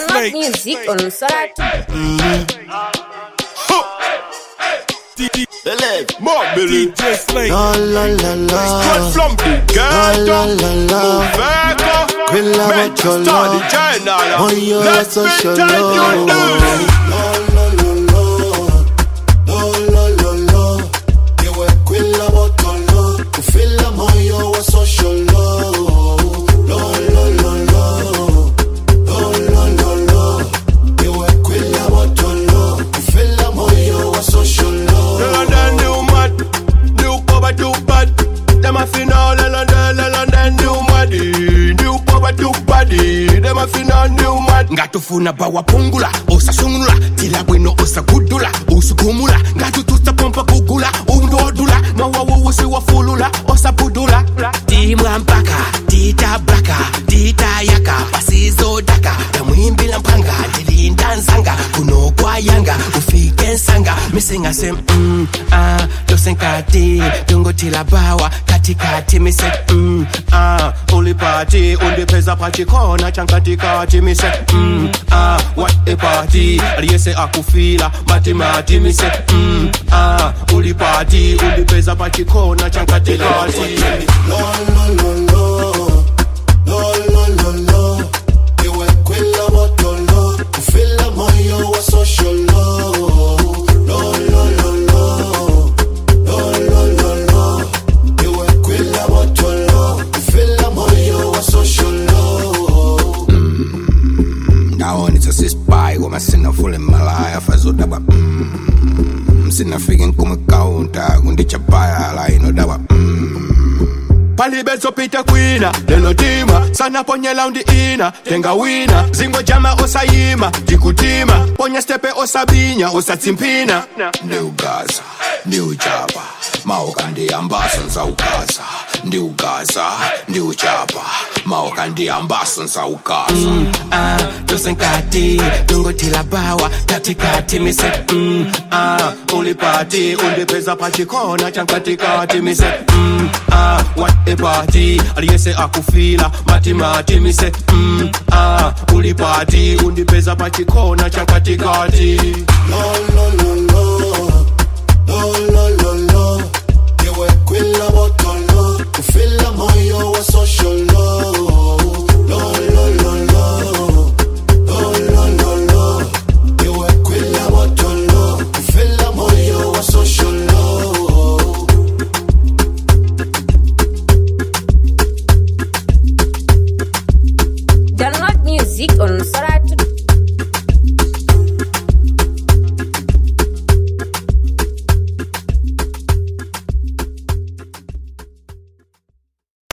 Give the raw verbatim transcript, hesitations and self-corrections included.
Download music on Sorati. Eleve, Mobile, D J Slate. La la la la. Straight from the ghetto. La la la la. Quella bocciolò. Oh io Let's so pretend solo. you do. La la la la. La la la la. Io è quella bocciolò. Tu filla mo io so solo. La la la la. La la la la. Io è quella bocciolò. Tu filla mo io so solo. London new mad, new power too bad. Them a final London, London new mad. New power too bad. Them a final new mad. Ngatufuna bawa pungula, osasungula, tila bwino osakudula, usukumula, ngatutusta pompa kugula, undodula, mawawu usi wafulula, osapudula. Timwa mpaka, tita blaka, tita yaka, pasizo daka, namwimbila mpanga, tilinda nzanga, kuno kwa yanga, ufike nsanga, misinga sem, mm, ah, dosenkati, dungo tila bawa, katikati, mise, mm, ah, uli party, undi peza pachikona, chankatikati, mise, mm, ah, what a party, aliyese akufila, mati mati, mise, mm, ah, uli party, undi peza pachikona, chankatikati. La la la la. La la la la. Io è quella bottola. Tu filla mo io so solo. La la la la. La la la la. Io è quella bottola. Tu filla mo io so solo. Mmm, now it's a spy, go my sinner full in my life, as what about mmm, sinner figin' come counter, gundi chapaya, la ino dawa mmm. Palibezo pita kwina, lelo tima, sana ponye laundi ina, tenga wina, zingo jama osayima, jikutima, ponye stepe osabinya, osatimpina. New Gaza, New Java, maokandi ambason sa ukasa. New Gaza, New Java, maokandi ambason sa ukasa. Mm, ah, dosenkati, dungo tila bawa, katikati mise, mm, ah, Uli party, undi peza pachikona, chankatikati mise, mm, ah, what a party, aliyese akufila, mati mati mise, mm, ah, uli party, undi peza pachikona, chankatikati. La la la la. La